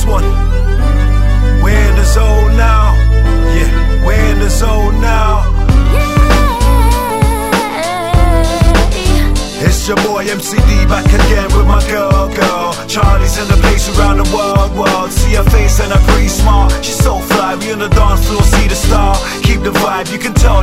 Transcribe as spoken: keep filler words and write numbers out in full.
one. We're in the zone now. Yeah, we're in the zone now. It's your boy M C D back again with my girl, girl. Charlie's in the place around the world, world. See her face and her pretty smart. She's so fly, we on the dance floor, see the star. Keep the vibe, you can tell